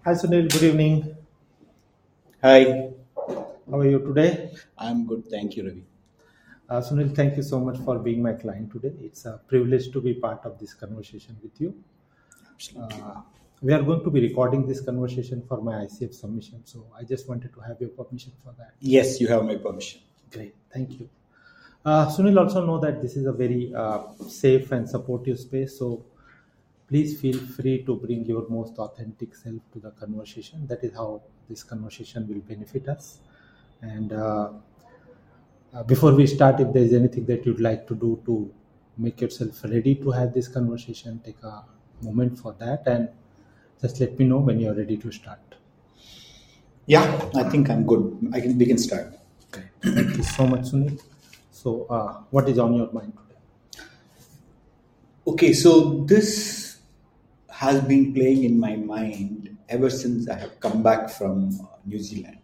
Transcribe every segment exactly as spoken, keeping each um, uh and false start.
Hi Sunil, good evening. Hi, How are you today? I'm good. Thank you, Ravi. Uh, Sunil, thank you so much for being my client today. It's a privilege to be part of this conversation with you. Absolutely. Uh, we are going to be recording this conversation for my I C F submission, so I just wanted to have your permission for that. Yes, you have my permission. Great, thank you. Uh, Sunil also know that this is a very uh, safe and supportive space, so please feel free to bring your most authentic self to the conversation. That is how this conversation will benefit us. And uh, Uh, before we start, if there is anything that you'd like to do to make yourself ready to have this conversation, take a moment for that and just let me know when you're ready to start. Yeah, I think I'm good. I can we can start. Great. Thank you so much, Sunil. So, uh, what is on your mind today? Okay, so this has been playing in my mind ever since I have come back from uh, New Zealand.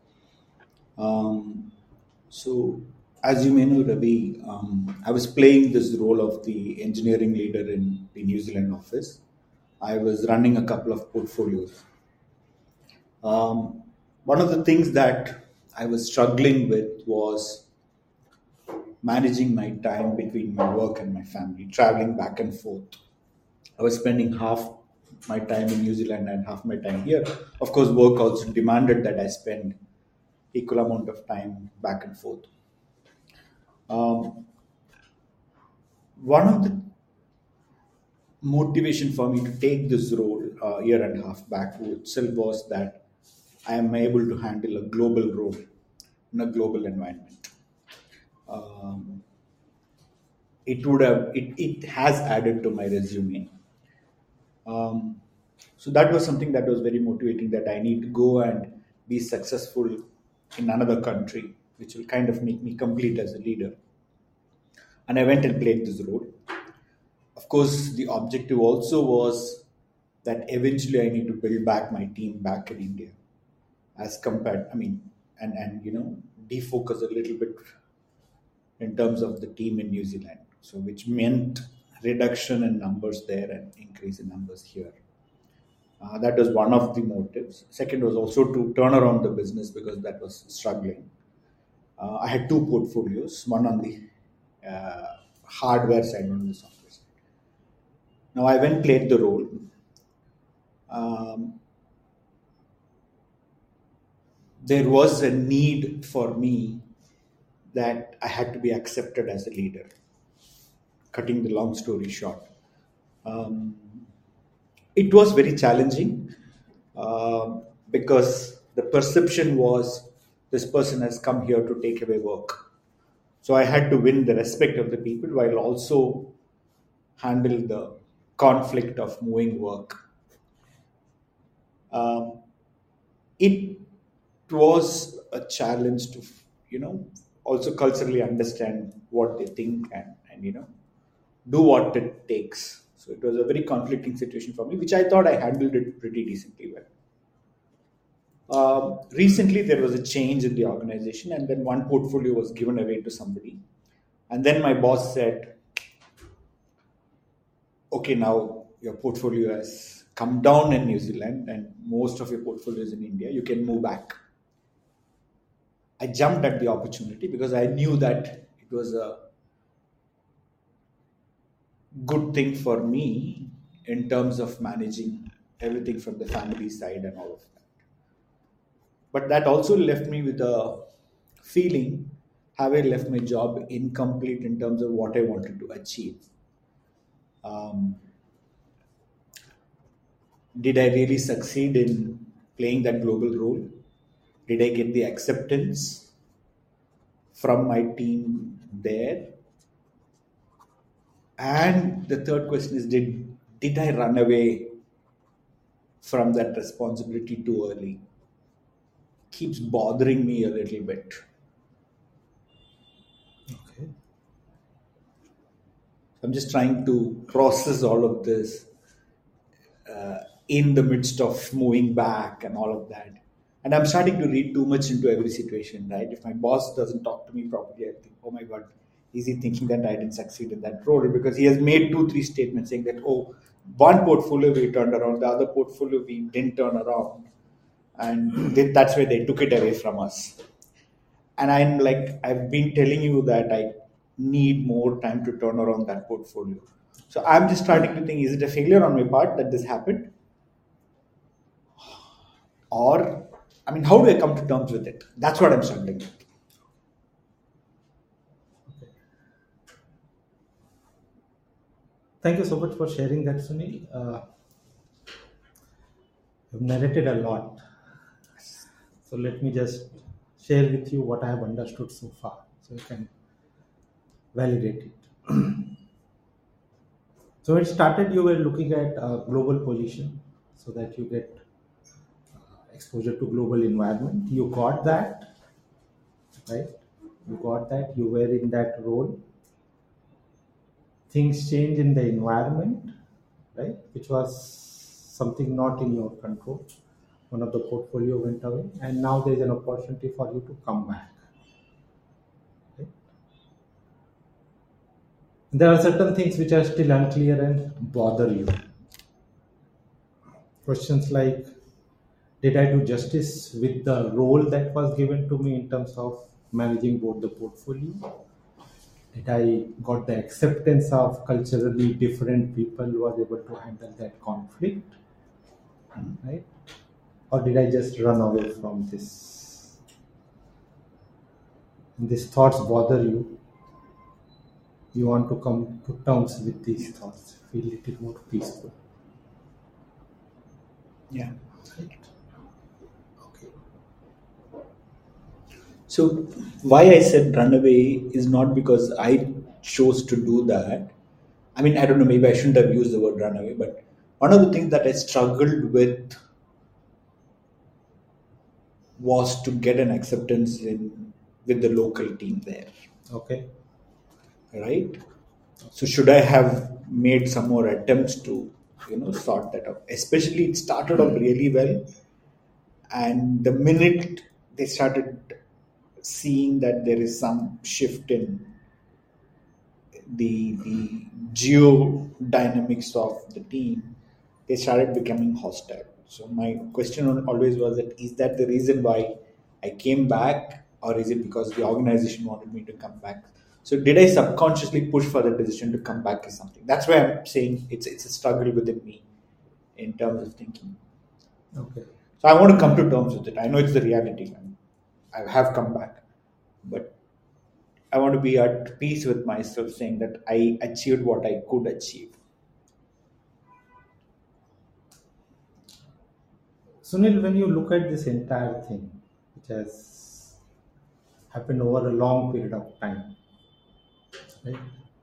Um, so, as you may know, Ravi, um, I was playing this role of the engineering leader in the New Zealand office. I was running a couple of portfolios. Um, One of the things that I was struggling with was managing my time between my work and my family, traveling back and forth. I was spending half my time in New Zealand and half my time here. Of course, work also demanded that I spend equal amount of time back and forth. Um, One of the motivation for me to take this role a year and a half back itself was that I am able to handle a global role in a global environment. Um, it would have it, it has added to my resume. Um, so that was something that was very motivating, that I need to go and be successful in another country, which will kind of make me complete as a leader. And I went and played this role. Of course, the objective also was that eventually I need to build back my team back in India, as compared, I mean, and, and you know, defocus a little bit in terms of the team in New Zealand. So, which meant reduction in numbers there and increase in numbers here. Uh, that was one of the motives. Second was also to turn around the business because that was struggling. Uh, I had two portfolios, one on the uh, hardware side, one on the software side. Now I went played the role. Um, there was a need for me that I had to be accepted as a leader. Cutting the long story short, um, it was very challenging uh, because the perception was this person has come here to take away work. So I had to win the respect of the people while also handle the conflict of moving work. Um, it was a challenge to, you know, also culturally understand what they think and, and you know, do what it takes. So it was a very conflicting situation for me, which I thought I handled it pretty decently well. Um, recently, there was a change in the organization, and then one portfolio was given away to somebody. And then my boss said, okay, now your portfolio has come down in New Zealand, and most of your portfolio is in India. You can move back. I jumped at the opportunity because I knew that it was a good thing for me in terms of managing everything from the family side and all of that. But that also left me with a feeling, have I left my job incomplete in terms of what I wanted to achieve? Um, did I really succeed in playing that global role? Did I get the acceptance from my team there? And the third question is, did did I run away from that responsibility too early? Keeps bothering me a little bit. Okay. I'm just trying to process all of this uh, in the midst of moving back and all of that. And I'm starting to read too much into every situation, right? If my boss doesn't talk to me properly, I think, oh my God, is he thinking that I didn't succeed in that role? Because he has made two, three statements saying that, oh, one portfolio we turned around, the other portfolio we didn't turn around. And they, that's where they took it away from us. And I'm like, I've been telling you that I need more time to turn around that portfolio. So I'm just starting to think, is it a failure on my part that this happened? Or, I mean, how do I come to terms with it? That's what I'm struggling with. Thank you so much for sharing that, Sunil. Uh, you've narrated a lot. So let me just share with you what I have understood so far, so you can validate it. So when it started, you were looking at a global position so that you get uh, exposure to global environment. You got that, right? You got that. You were in that role. Things change in the environment, right? Which was something not in your control. One of the portfolio went away, and now there is an opportunity for you to come back. Right? There are certain things which are still unclear and bother you. Questions like, did I do justice with the role that was given to me in terms of managing both the portfolio? Did I got the acceptance of culturally different people who was able to handle that conflict? Right? Or did I just run away from this? And these thoughts bother you. You want to come to terms with these thoughts, feel a little more peaceful. Yeah. Right? Okay. So why I said run away is not because I chose to do that. I mean, I don't know, maybe I shouldn't have used the word run away, but one of the things that I struggled with was to get an acceptance in with the local team there. Okay. Right? So should I have made some more attempts to, you know, sort that out? Especially it started off really well, and the minute they started seeing that there is some shift in the the geo dynamics of the team, they started becoming hostile. So my question on- always was that, is that the reason why I came back, or is it because the organization wanted me to come back? So did I subconsciously push for the decision to come back as something? That's why I'm saying it's it's a struggle within me in terms of thinking. Okay. So I want to come to terms with it. I know it's the reality. I have come back, but I want to be at peace with myself, saying that I achieved what I could achieve. Sunil, when you look at this entire thing, which has happened over a long period of time, right?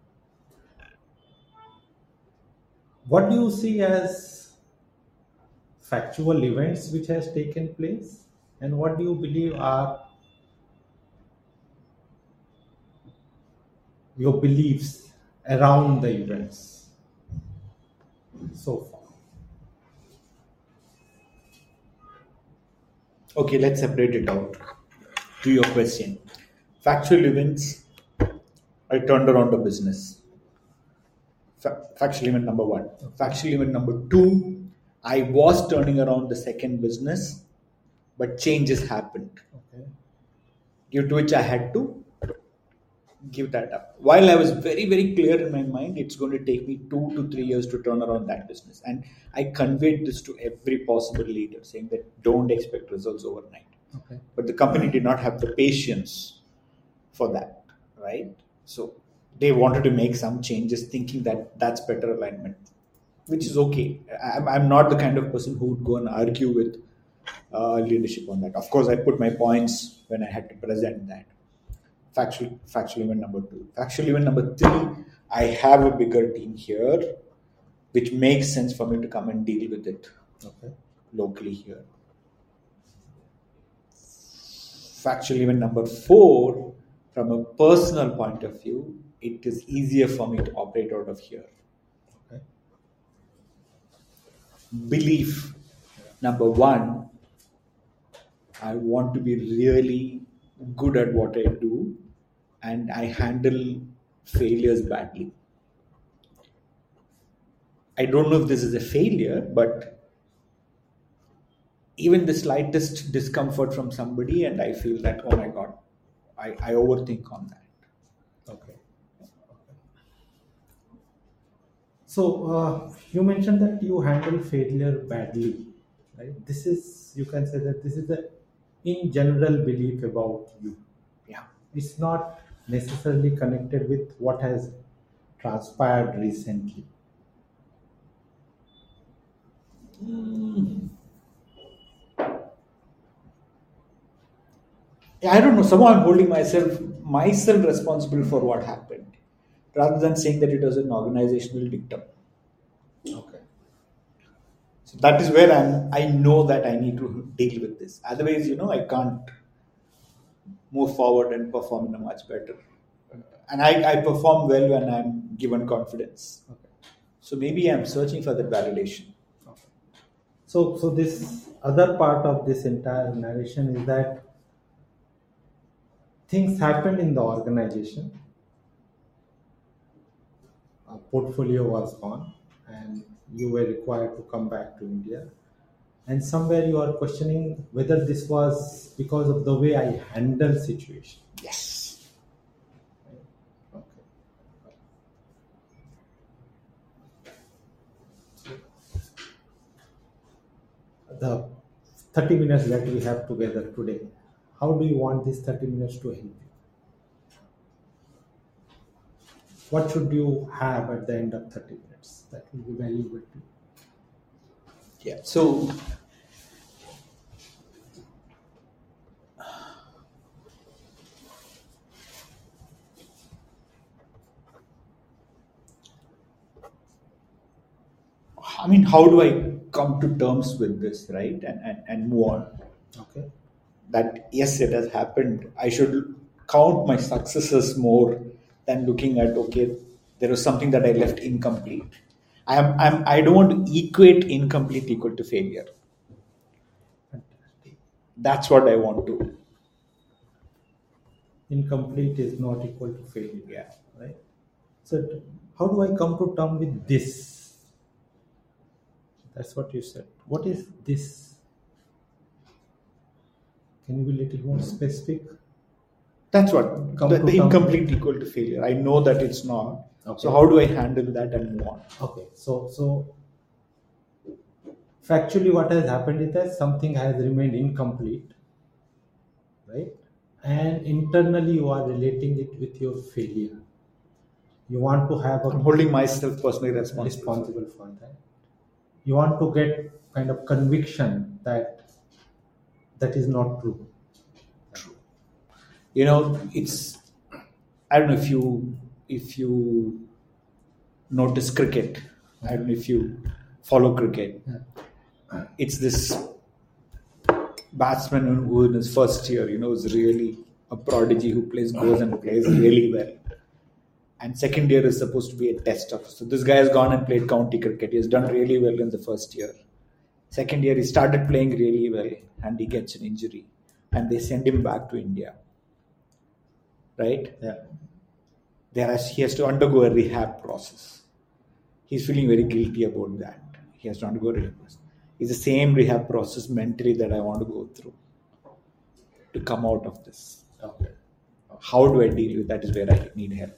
What do you see as factual events which has taken place, and what do you believe are your beliefs around the events so far? Okay, let's separate it out. To your question, factual events, I turned around the business. Fa- factual event number one. Factual event number two, I was turning around the second business, but changes happened, Okay. due to which I had to give that up. While I was very, very clear in my mind, it's going to take me two to three years to turn around that business. And I conveyed this to every possible leader, saying that don't expect results overnight. Okay. But the company did not have the patience for that, right? So they wanted to make some changes, thinking that that's better alignment, which is okay. I'm, I'm not the kind of person who would go and argue with uh, leadership on that. Of course, I put my points when I had to present that. Factual, factual event number two. Factual event number three, I have a bigger team here, which makes sense for me to come and deal with it Okay. locally here. Factual event number four, from a personal point of view, it is easier for me to operate out of here. Okay. Belief number one, I want to be really good at what I do, and I handle failures badly. I don't know if this is a failure, but even the slightest discomfort from somebody, and I feel that, oh my God, I, I overthink on that. Okay. So uh, you mentioned that you handle failure badly, right? This is, you can say that this is the in general belief about you. Yeah. It's not necessarily connected with what has transpired recently. I don't know. Somehow I'm holding myself myself responsible for what happened, rather than saying that it was an organizational dictum. Okay. So that is where I'm. I know that I need to deal with this. Otherwise, you know, I can't move forward and perform in a much better. And I, I perform well when I'm given confidence. Okay. So maybe I'm searching for that validation. Okay. So, so this other part of this entire narration is that things happened in the organization. A portfolio was gone, and you were required to come back to India. And somewhere you are questioning whether this was because of the way I handle situation. Yes. Okay. The thirty minutes that we have together today, how do you want these thirty minutes to help you? What should you have at the end of thirty minutes that will be valuable to you? Yeah. So I mean, how do I come to terms with this, right? And, and, and move on. Okay. That, yes, it has happened. I should count my successes more than looking at, okay, there was something that I left incomplete. I am, I'm, I don't want to equate incomplete equal to failure. Fantastic. That's what I want to. Incomplete is not equal to failure. Yeah. Right? So, how do I come to terms with this? That's what you said. What is this? Can you be a little more specific? That's what. Come The, to the terms- incomplete equal to failure. I know that it's not. Okay. So how do I handle that and move on? Okay, so so factually, what has happened is that something has remained incomplete, right? And internally, you are relating it with your failure. You want to have I'm a holding myself personally responsible. responsible for that. You want to get kind of conviction that that is not true. You know, it's, I don't know if you if you notice cricket. I don't know if you follow cricket. Yeah. It's this batsman who in his first year, you know, is really a prodigy who plays goes and plays really well. And second year is supposed to be a test of. So this guy has gone and played county cricket. He has done really well in the first year. Second year, he started playing really well and he gets an injury. And they send him back to India. Right? Yeah. There has, he has to undergo a rehab process. He's feeling very guilty about that. He has to undergo a rehab process. It's the same rehab process mentally that I want to go through to come out of this. Okay. How do I deal with that is where I need help.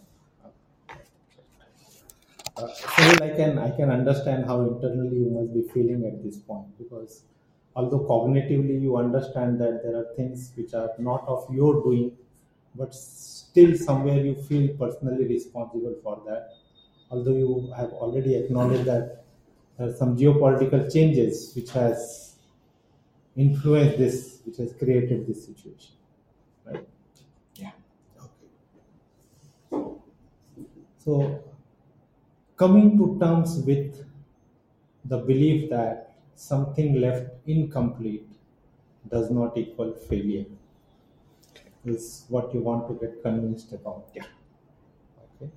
Uh, Sunil, I can I can understand how internally you must be feeling at this point, because although cognitively you understand that there are things which are not of your doing, but still somewhere you feel personally responsible for that. Although you have already acknowledged that there are some geopolitical changes which has influenced this, which has created this situation, right? Yeah. Okay. So, coming to terms with the belief that something left incomplete does not equal failure is what you want to get convinced about. Yeah. Okay.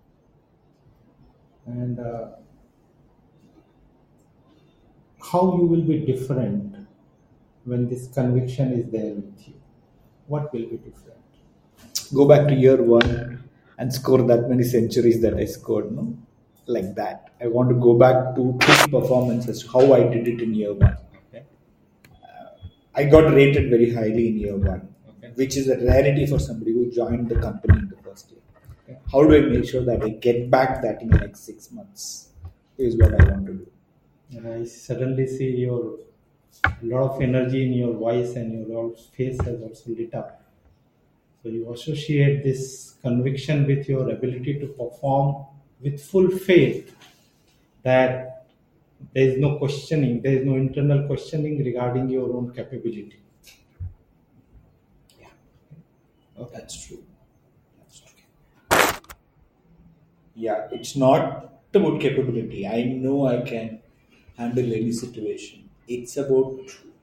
And uh, how you will be different when this conviction is there with you? What will be different? Go back to year one. and score that many centuries that I scored, no? Like that. I want to go back to peak performances, how I did it in year one. Okay. I got rated very highly in year one, okay, which is a rarity for somebody who joined the company in the first year. Okay. How do I make sure that I get back that in the next six months? Is what I want to do. And I suddenly see your lot of energy in your voice, and your face has also lit up. So you associate this conviction with your ability to perform with full faith that there is no questioning, there is no internal questioning regarding your own capability. Yeah, oh, that's true. That's true. Yeah, it's not about capability. I know I can handle any situation. It's about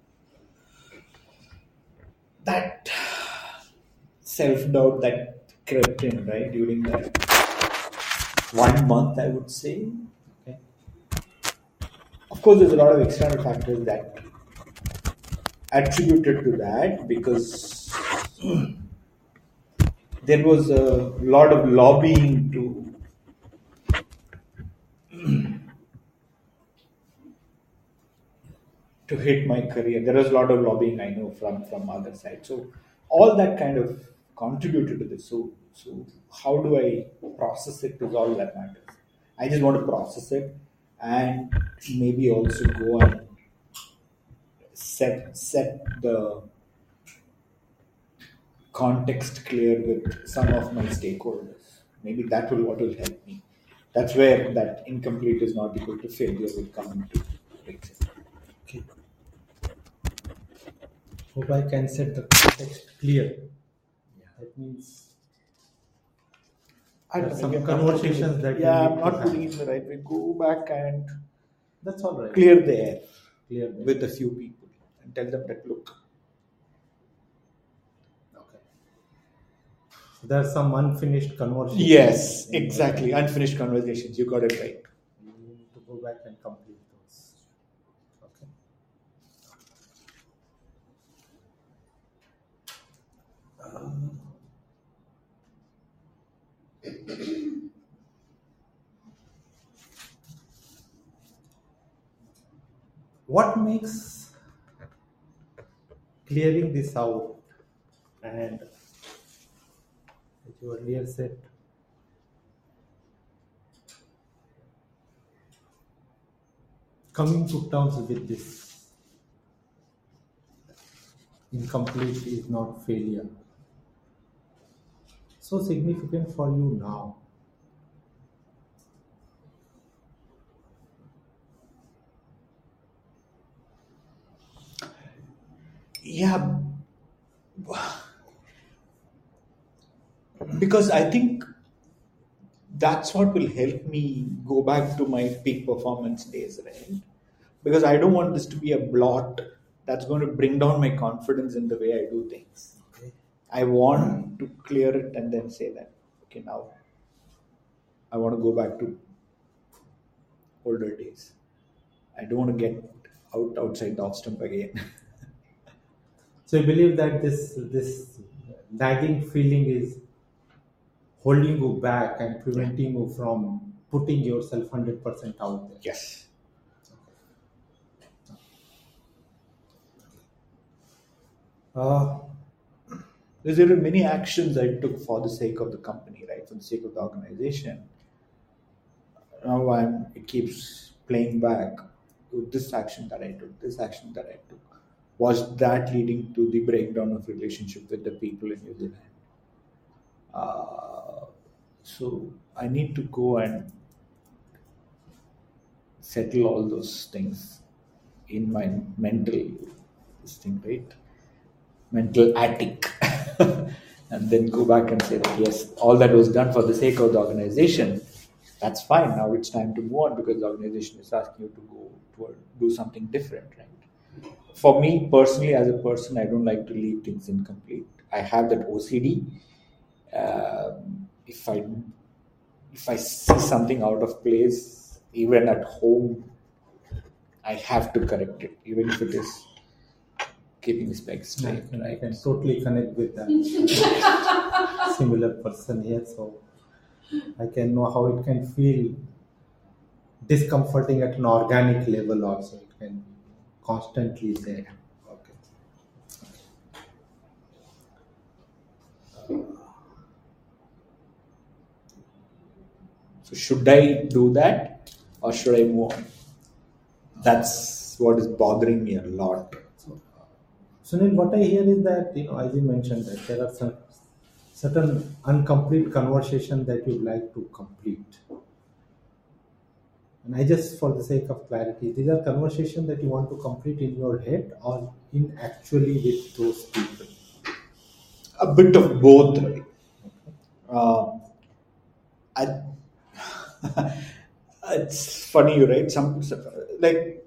that self-doubt that crept in, right, during that one month, I would say. Okay. Of course, there's a lot of external factors that attributed to that, because there was a lot of lobbying to to hit my career. There was a lot of lobbying, I know, from from other side. So all that kind of contributed to this. So so how do I process it is all that matters. I just want to process it and maybe also go and set set the context clear with some of my stakeholders. Maybe that will what will help me. That's where that incomplete is not equal to failure will come into picture. Okay. Hope I can set the context clear. Yeah. That means I there are don't some know, conversations that yeah, you I'm need not to putting have. it in the right way. Go back and That's all right. clear the air Clear the with a few people and tell them that look. Okay. So there are some unfinished conversations. Yes, exactly. Unfinished conversations. You got it right. You need to go back and complete those. Okay. Um, what makes clearing this out, and as you earlier said, coming to terms with this incomplete is not failure, so significant for you now? Yeah, because I think that's what will help me go back to my peak performance days, right? Because I don't want this to be a blot that's going to bring down my confidence in the way I do things. Okay. I want to clear it and then say that, okay, now I want to go back to older days. I don't want to get out outside the off stump again. So you believe that this this nagging feeling is holding you back and preventing you from putting yourself one hundred percent out there? Yes. Uh, There are many actions I took for the sake of the company, right? For the sake of the organization. Now I'm, it keeps playing back. This action that I took, this action that I took, was that leading to the breakdown of relationship with the people in New Zealand? Uh, so I need to go and settle all those things in my mental this thing, right? Mental attic. And then go back and say that yes, all that was done for the sake of the organization, that's fine. Now it's time to move on because the organization is asking you to go to do something different, right? For me personally, as a person, I don't like to leave things incomplete. I have that O C D. Um, if I if I see something out of place, even at home, I have to correct it, even if it is keeping the specs straight, I right? can totally connect with that similar person here. So I can know how it can feel discomforting at an organic level also. It can be constantly there. Okay. So should I do that or should I move on? That's what is bothering me a lot. Sunil, what I hear is that, you know, as you mentioned, that there are some certain incomplete conversation that you'd like to complete. And I just, for the sake of clarity, these are conversations that you want to complete in your head or in actually with those people. A bit of both. Right? Uh, I, it's funny, right? Some like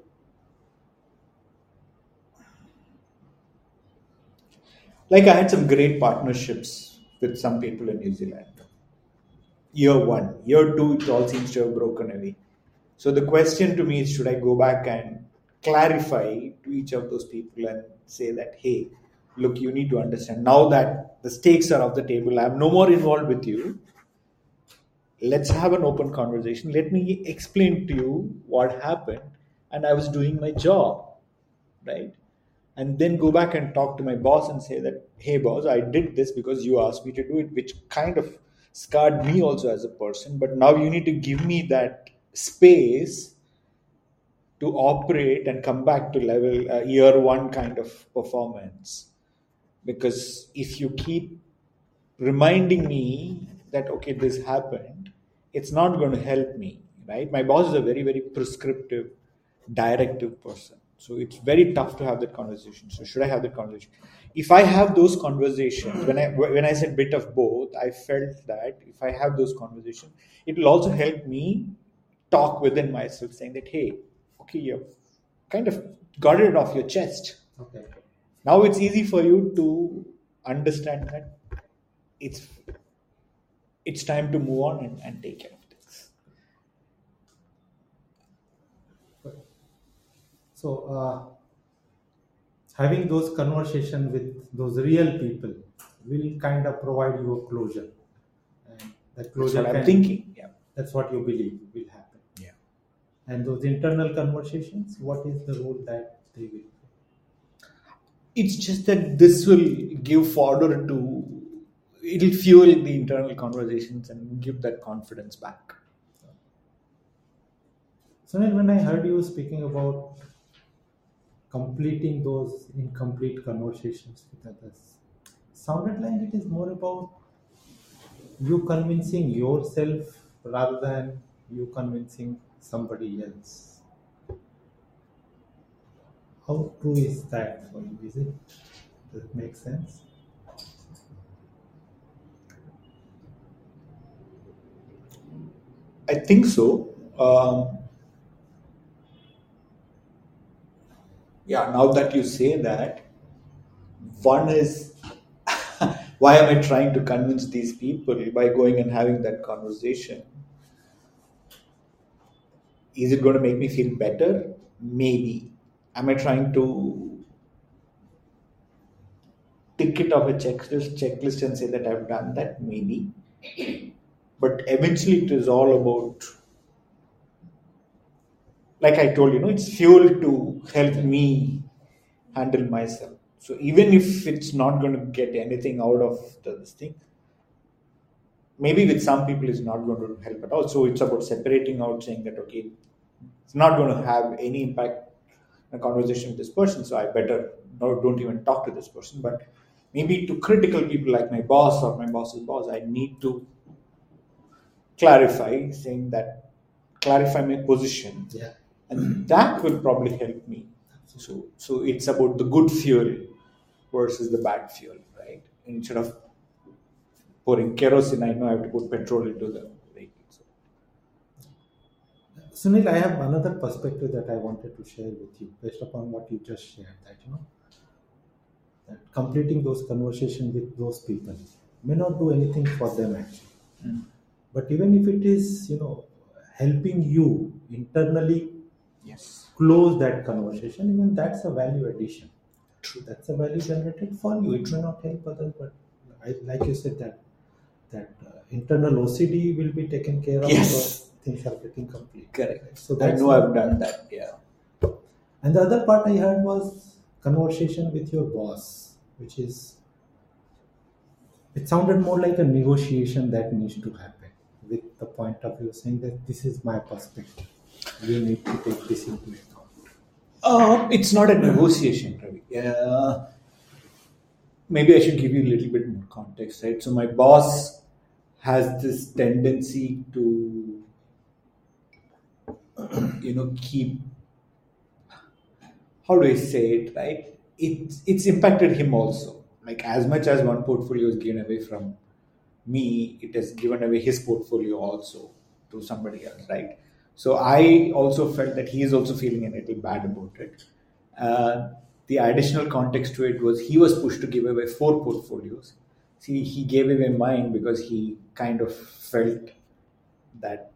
like I had some great partnerships with some people in New Zealand. Year one, year two, it all seems to have broken away. So the question to me is, should I go back and clarify to each of those people and say that, hey, look, you need to understand now that the stakes are off the table. I'm no more involved with you. Let's have an open conversation. Let me explain to you what happened, and I was doing my job, right? And then go back and talk to my boss and say that, hey, boss, I did this because you asked me to do it, which kind of scarred me also as a person. But now you need to give me that space to operate and come back to level uh, year one kind of performance. Because if you keep reminding me that, okay, this happened, it's not going to help me, right? My boss is a very, very prescriptive, directive person. So it's very tough to have that conversation. So should I have that conversation? If I have those conversations, when I when I said bit of both, I felt that if I have those conversations, it will also help me talk within myself, saying that, hey, okay, you've kind of got it off your chest. Okay. Now it's easy for you to understand that it's it's time to move on and, and take care of things. So, uh, having those conversations with those real people will kind of provide you a closure. And that That's closure what I'm can, thinking. Yeah. that's what you believe will happen. Yeah. And those internal conversations, what is the role that they will play? It's just that this will give fodder to, it'll fuel the internal conversations and give that confidence back. Sunil, when I heard you speaking about completing those incomplete conversations with others, sounded like it is more about you convincing yourself rather than you convincing somebody else. How true is that for you? Is it? Does it make sense? I think so. Um, yeah, now that you say that, one is why am I trying to convince these people by going and having that conversation? Is it going to make me feel better? Maybe. Am I trying to tick it off a checklist, checklist and say that I've done that? Maybe. But eventually, it is all about, like I told you, know, it's fuel to help me handle myself. So even if it's not going to get anything out of this thing, maybe with some people it's not going to help at all. So it's about separating out, saying that, okay, it's not going to have any impact in a conversation with this person, so I better no, don't even talk to this person. But maybe to critical people like my boss or my boss's boss, I need to clarify, saying that, clarify my position. Yeah. And that will probably help me. So, so it's about the good fuel versus the bad fuel, right? Instead of pouring kerosene, I know I have to put petrol into the vehicle. So, Sunil, I have another perspective that I wanted to share with you based upon what you just shared. That you know, that completing those conversations with those people may not do anything for them actually, mm. but even if it is, you know, helping you internally yes, close that conversation, even that's a value addition. true. That's a value generated for you. It may not help others, but I, like you said, that that uh, internal O C D will be taken care of, Yes. so things are getting complete. Correct. So I that's know what- I've done that. Yeah. And the other part I heard was conversation with your boss, which is, it sounded more like a negotiation that needs to happen with the point of view saying that this is my perspective. You need to take this into account. Uh, it's not a negotiation, Ravi. Uh, maybe I should give you a little bit more context, right? So my boss has this tendency to, you know, keep. How do I say it? Right? It's it's impacted him also. Like as much as one portfolio is given away from me, it has given away his portfolio also to somebody else, right? So I also felt that he is also feeling a little bad about it. Uh, the additional context to it was he was pushed to give away four portfolios. See, he gave away mine because he kind of felt that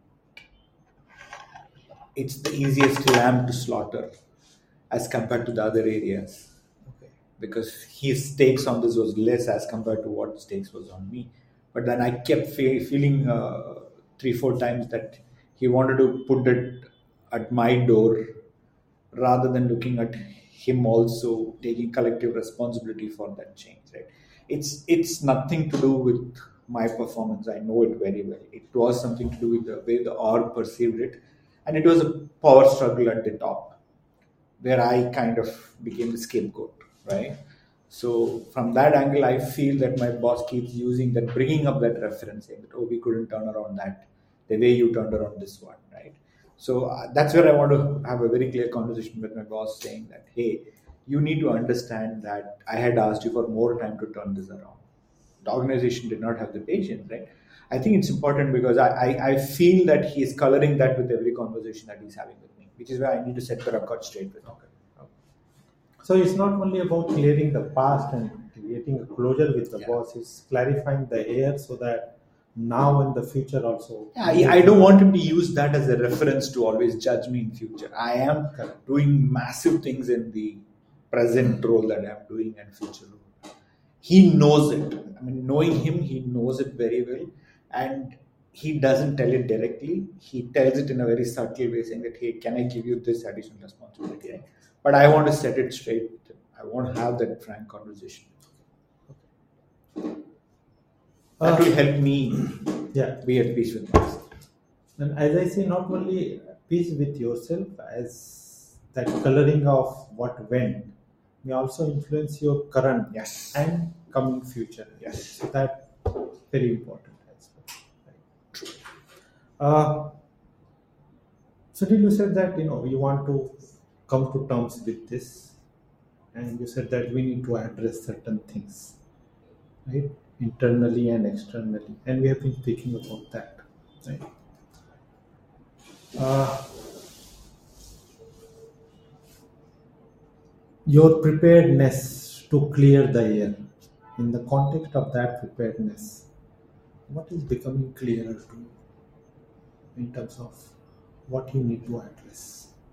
it's the easiest lamb to slaughter as compared to the other areas. Okay. Because his stakes on this was less as compared to what stakes was on me. But then I kept fe- feeling uh, three, four times that he wanted to put it at my door rather than looking at him also taking collective responsibility for that change. Right? It's it's nothing to do with my performance. I know it very well. It was something to do with the way the org perceived it, and it was a power struggle at the top, where I kind of became the scapegoat, right? So from that angle, I feel that my boss keeps using that, bringing up that reference, saying that, oh, we couldn't turn around that the way you turned around this one, right? So uh, that's where I want to have a very clear conversation with my boss, saying that, hey, you need to understand that I had asked you for more time to turn this around. The organization did not have the patience, right? I think it's important because I, I, I feel that he's coloring that with every conversation that he's having with me, which is why I need to set the record straight with him. So it's not only about clearing the past and creating a closure with the Yeah. boss, it's clarifying the air so that now and the future also. Yeah, I, I don't want him to use that as a reference to always judge me in future. I am Correct. doing massive things in the present role that I'm doing and future role. He knows it. I mean, knowing him, he knows it very well. And he doesn't tell it directly. He tells it in a very subtle way, saying that, hey, can I give you this additional responsibility? Right? But I want to set it straight with him. I want to have that frank conversation. That Uh, will help me Yeah. be at peace with myself. And as I say, not only peace with yourself, as that coloring of what went may also influence your current Yes. and coming future. Yes. So that very important as well. Right. Uh, Sunil, you said that you know you want to come to terms with this, and you said that we need to address certain things, right, internally and externally, and we have been speaking about that, right? Uh, your preparedness to clear the air. In the context of that preparedness, what is becoming clearer to you in terms of what you need to address?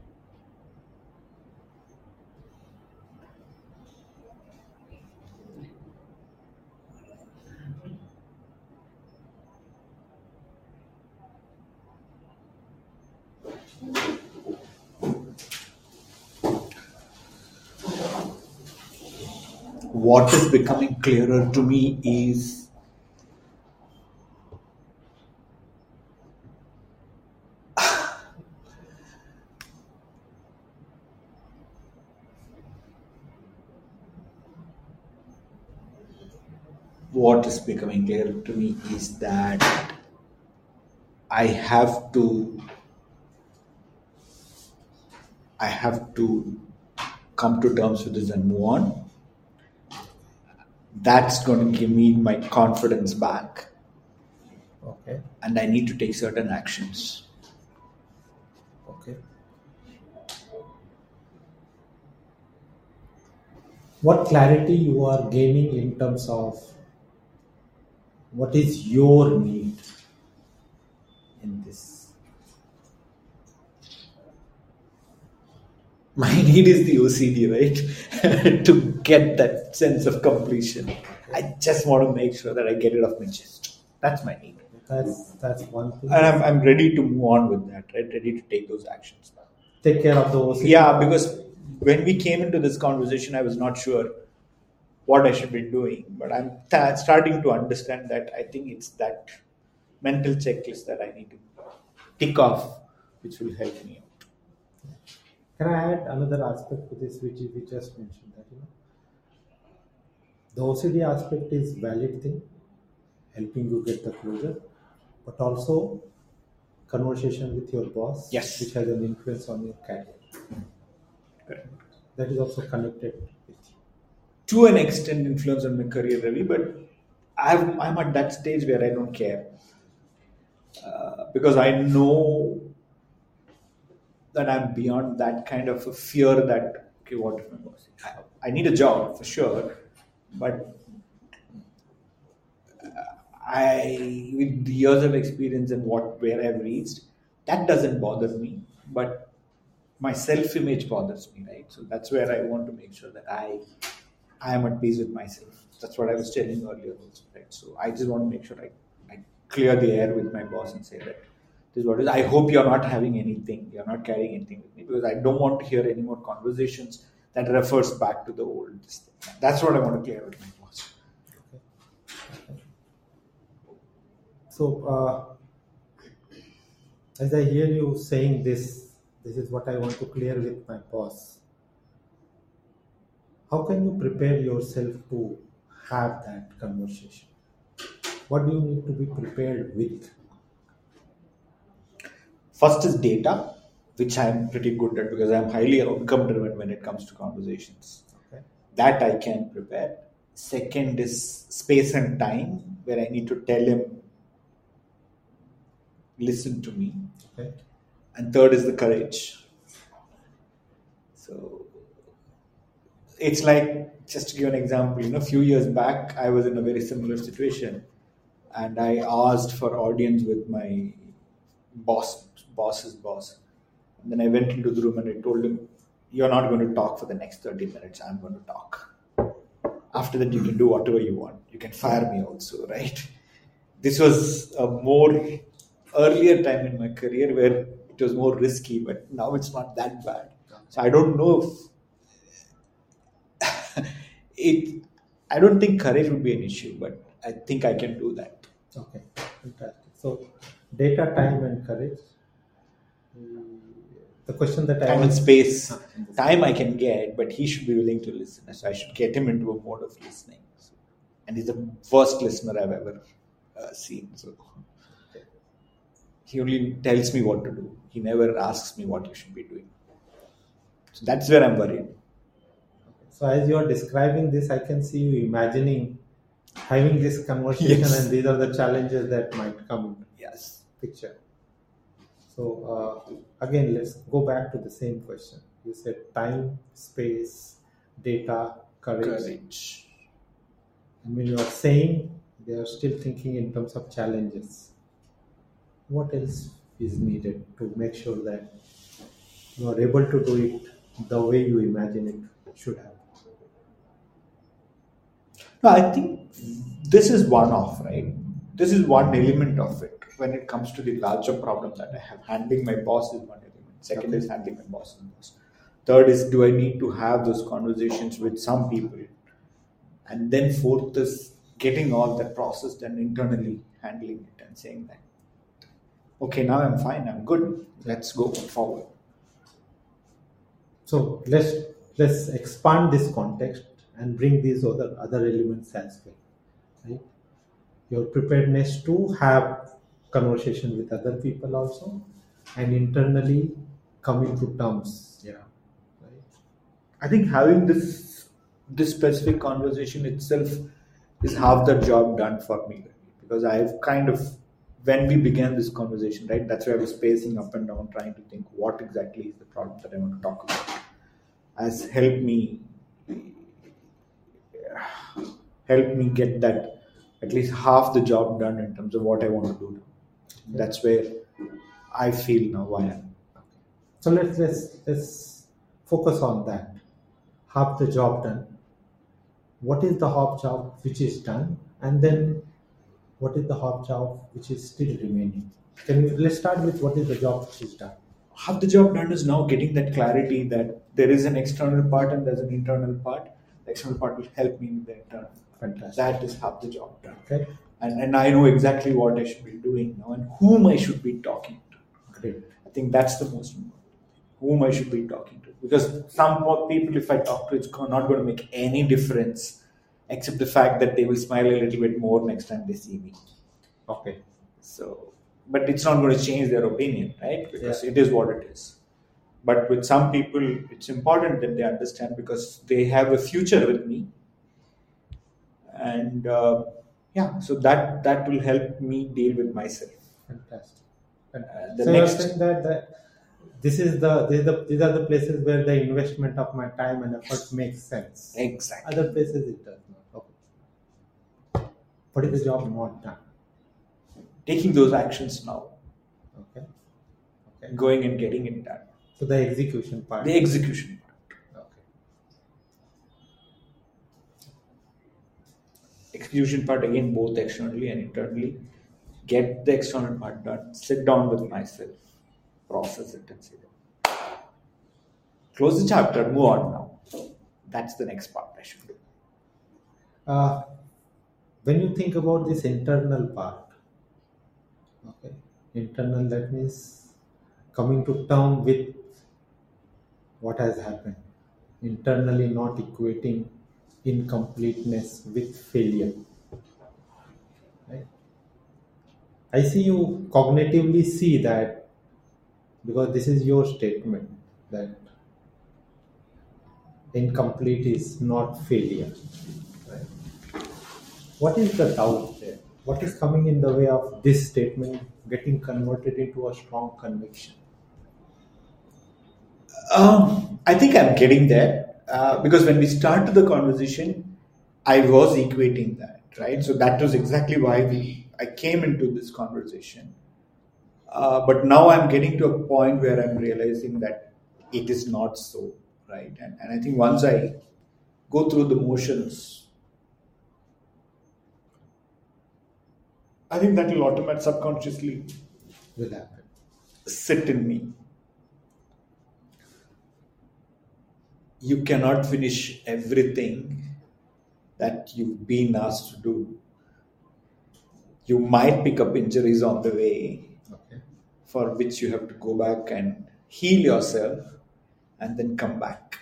What is becoming clearer to me is what is becoming clear to me is that I have to I have to come to terms with this and move on. That's going to give me my confidence back, Okay. and I need to take certain actions. Okay. What clarity you are gaining in terms of what is your need in this? My need is the O C D, right? To get that sense of completion. I just want to make sure that I get it off my chest. That's my need. That's that's one thing. And I'm, I'm ready to move on with that, right? Ready to take those actions. Take care of the O C D. Yeah, because when we came into this conversation, I was not sure what I should be doing, but I'm th- starting to understand that I think it's that mental checklist that I need to tick off, which will help me out. Can I add another aspect to this, which we just mentioned that you know the O C D aspect is valid thing, helping you get the closure, but also conversation with your boss, Yes. which has an influence on your career. Correct. That is also connected with you. To an extent, influence on my career, Ravi, but I've, I'm at that stage where I don't care. Uh, because I know that I'm beyond that kind of a fear that, okay, what if my boss? I, I need a job for sure, but I, with the years of experience and what where I've reached, that doesn't bother me. But my self-image bothers me, right? So that's where I want to make sure that I, I am at peace with myself. That's what I was telling earlier, also, right? So I just want to make sure I, I clear the air with my boss and say that this is what it is. I hope you're not having anything, you're not carrying anything with me, because I don't want to hear any more conversations that refers back to the old. That's what I want to clear with my boss. So, uh, as I hear you saying this, this is what I want to clear with my boss. How can you prepare yourself to have that conversation? What do you need to be prepared with? First is data, which I'm pretty good at because I'm highly outcome driven when it comes to conversations. Okay. That I can prepare. Second is space and time, where I need to tell him, listen to me. Okay. And third is the courage. So it's like, just to give an example, you know, a few years back, I was in a very similar situation, and I asked for audience with my boss, boss's boss. And then I went into the room and I told him, you're not going to talk for the next thirty minutes. I'm going to talk. After that, you can do whatever you want. You can fire me also, right? This was a more earlier time in my career where it was more risky, but now it's not that bad. So I don't know if it, I don't think courage would be an issue, but I think I can do that. Okay, fantastic. So, data, time, and courage. The question that I Time and was- space. Ah, Time I can get, but he should be willing to listen. So I should get him into a mode of listening. So, and he's the worst listener I've ever uh, seen. So he only tells me what to do. He never asks me what you should be doing. So that's where I'm worried. So as you are describing this, I can see you imagining having this conversation, Yes. and these are the challenges that might come into Yes. picture. So uh, again, let's go back to the same question. You said time, space, data, courage. Courage. And when you are saying they are still thinking in terms of challenges, what else is needed to make sure that you are able to do it the way you imagine it should happen? No, I think this is one off, right? This is one element of it. When it comes to the larger problem that I have, handling my boss is one element. Second Okay. is handling my boss's boss. Third is, do I need to have those conversations with some people? And then fourth is getting all that processed and internally handling it and saying that, okay, now I'm fine, I'm good. Let's go forward. So let's let's expand this context and bring these other other elements as well, right? Your preparedness to have conversation with other people also, and internally coming to terms. Yeah, right. I think having this this specific conversation itself is half the job done for me, because I've kind of, when we began this conversation, right, that's where I was pacing up and down trying to think what exactly is the problem that I want to talk about, has helped me helped me get that at least half the job done in terms of what I want to do. That's where I feel now I am. So let's let's let's focus on that. Half the job done. What is the half job which is done, and then what is the half job which is still remaining? Can we let's start with what is the job which is done? Half the job done is now getting that clarity that there is an external part and there's an internal part. The external part will help me with the internal. Fantastic. That is half the job done. Okay. And, and I know exactly what I should be doing now and whom I should be talking to. Great. I think that's the most important. Whom I should be talking to. Because some more people, if I talk to, it's not going to make any difference except the fact that they will smile a little bit more next time they see me. Okay. So, but it's not going to change their opinion, right? Because Yeah. it is what it is. But with some people, it's important that they understand because they have a future with me. And uh, yeah, so that that will help me deal with myself. Fantastic. Uh, Fantastic. the so next- you're saying that, that this is the, this is the these are the places where the investment of my time and effort makes sense. Exactly. Other places it does not. Okay. What is the job not done? Taking those actions now, Okay. Okay. going and getting it done. So the execution part. The execution part. Okay. Execution part again, both externally and internally. Get the external part done. Sit down with myself, process it, and say, close the chapter, move on now. That's the next part I should do. Uh, when you think about this internal part, okay, internal that means coming to term with what has happened, internally not equating incompleteness with failure. Right? I see you cognitively see that because this is your statement that incomplete is not failure. Right? What is the doubt there? What is coming in the way of this statement getting converted into a strong conviction? Um, I think I'm getting there uh, because when we started the conversation, I was equating that, right? So that was exactly why we I came into this conversation. Uh, but now I'm getting to a point where I'm realizing that it is not so, right? And, and I think once I go through the motions, I think that will automatically, subconsciously Will happen. sit in me. You cannot finish everything that you've been asked to do. You might pick up injuries on the way, Okay. for which you have to go back and heal yourself and then come back.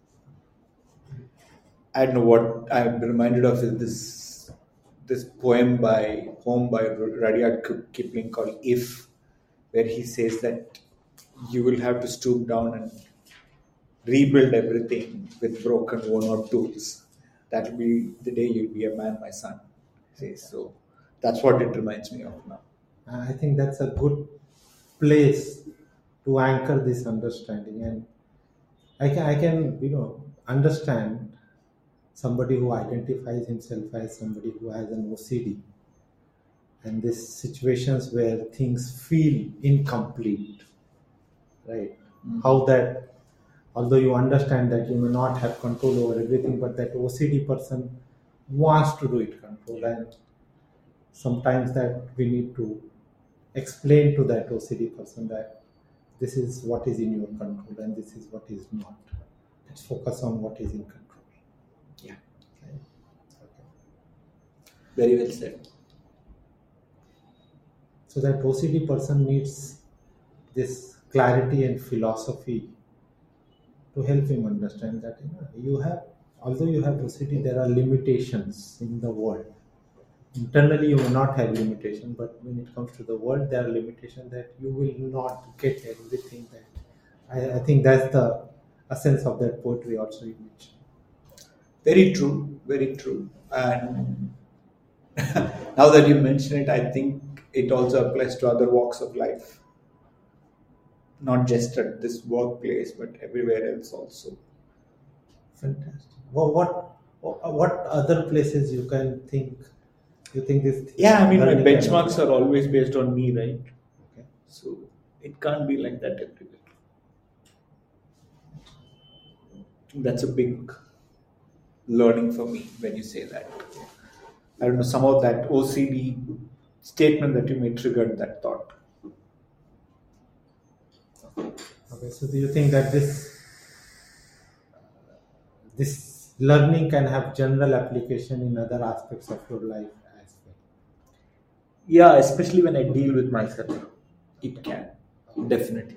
I don't know what I'm reminded of is this this poem by poem by Rudyard Kipling called If, where he says that you will have to stoop down and rebuild everything with broken worn-out tools. That will be the day you'll be a man, my son. He says. So that's what it reminds me of now. I think that's a good place to anchor this understanding, and I can, I can, you know, understand somebody who identifies himself as somebody who has an O C D, and these situations where things feel incomplete, right? Mm-hmm. How that, although you understand that you may not have control over everything, but that O C D person wants to do it control, and sometimes that we need to explain to that O C D person that this is what is in your control and this is what is not. Let's focus on what is in control. Yeah. Okay. Okay. Very well said. So that O C D person needs this clarity and philosophy to help him understand that, you know, you have, although you have O C D, there are limitations in the world. Internally, you may not have limitation, but when it comes to the world, there are limitations that you will not get everything that. I, I think that's the essence of that poetry also you mentioned. Very true, very true. And now that you mention it, I think it also applies to other walks of life. Not just at this workplace, but everywhere else also. Fantastic. Well, what what other places you can think? You think this? Yeah, I mean, my learning benchmarks can- are always based on me, right? Okay. So it can't be like that everywhere. That's a big learning for me when you say that. I don't know, some of that O C D statement that you made triggered that thought. Okay, so do you think that this this learning can have general application in other aspects of your life as well? Yeah, especially when I deal with myself, it can definitely.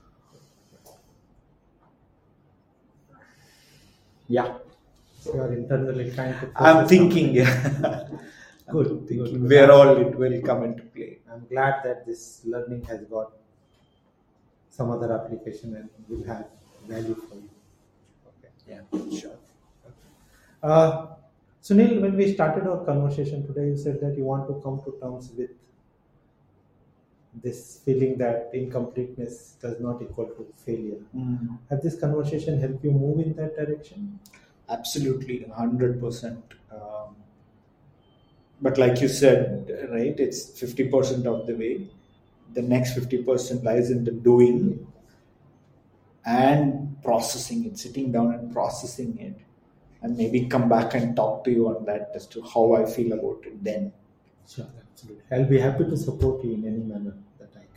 Yeah, So you are internally trying to. I'm process thinking. something. Yeah, Good, I'm thinking good, good. where all it will come into play. I'm glad that this learning has got some other application and will have value for you. Okay. Yeah, sure. Uh, Sunil, when we started our conversation today, you said that you want to come to terms with this feeling that incompleteness does not equal to failure. Mm. Have this conversation helped you move in that direction? Absolutely, one hundred percent. Um, but like you said, right, it's fifty percent of the way. The next fifty percent lies in the doing and processing it, sitting down and processing it, and maybe come back and talk to you on that as to how I feel about it then. Sure, absolutely. I'll be happy to support you in any manner that I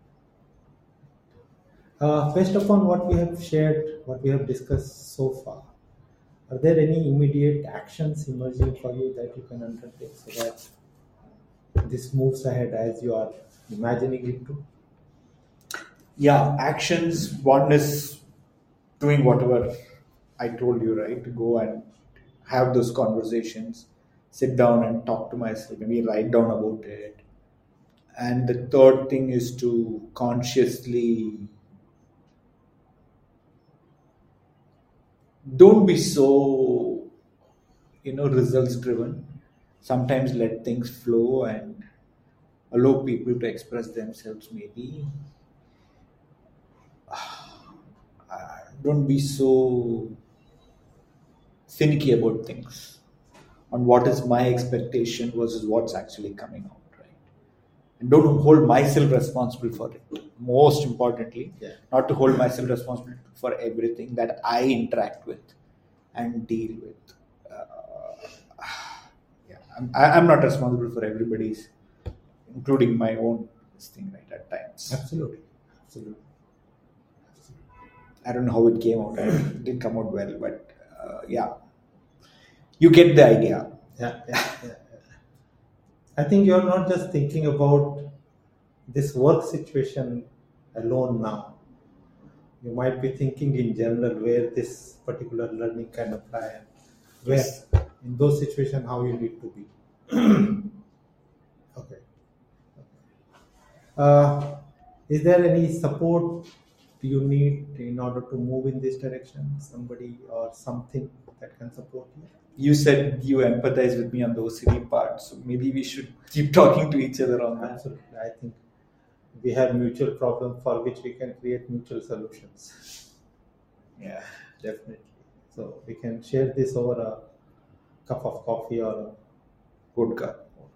can. Uh, based upon what we have shared, what we have discussed so far, are there any immediate actions emerging for you that you can undertake so that this moves ahead as you are imagining it to? Yeah, actions. One is doing whatever I told you, right? To go and have those conversations, sit down and talk to myself, maybe write down about it. And the third thing is to consciously don't be so, you know, results driven. Sometimes let things flow and allow people to express themselves, maybe. Uh, don't be so finicky about things on what is my expectation versus what's actually coming out, right? And don't hold myself responsible for it. Most importantly, Yeah. not to hold myself responsible for everything that I interact with and deal with. Uh, yeah, I'm, I- I'm not responsible for everybody's, including my own this thing, right? At times, Absolutely. Absolutely. I don't know how it came out. It didn't come out well, but uh, yeah, you get the idea. Yeah, yeah, yeah, yeah. I think you're not just thinking about this work situation alone now. You might be thinking in general where this particular learning can apply and where Yes. in those situations how you need to be. Okay. Uh, is there any support you need in order to move in this direction? Somebody or something that can support you? You said you empathize with me on the O C D part, so maybe we should keep talking to each other on that. Absolutely. I think we have mutual problem for which we can create mutual solutions. Yeah. Definitely. So we can share this over a cup of coffee or a Vodka.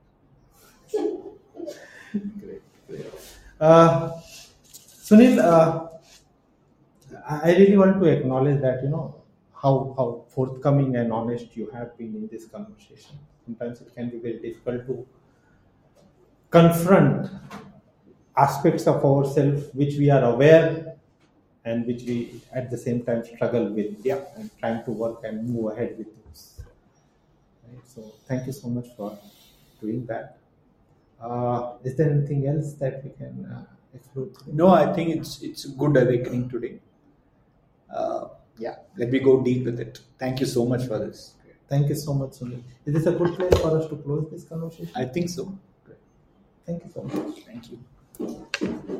great. great. Uh, Sunil, uh, I I really want to acknowledge that you know how how forthcoming and honest you have been in this conversation. Sometimes it can be very difficult to confront aspects of ourselves which we are aware and which we at the same time struggle with, Yeah. and trying to work and move ahead with those. Right? So thank you so much for doing that. Uh, is there anything else that we can uh, explore today? No, I think it's it's a good awakening today. Uh, yeah, let me go deep with it. Thank you so much for this. Thank you so much, Sunil. Is this a good place for us to close this conversation? I think so. Thank you so much. Thank you.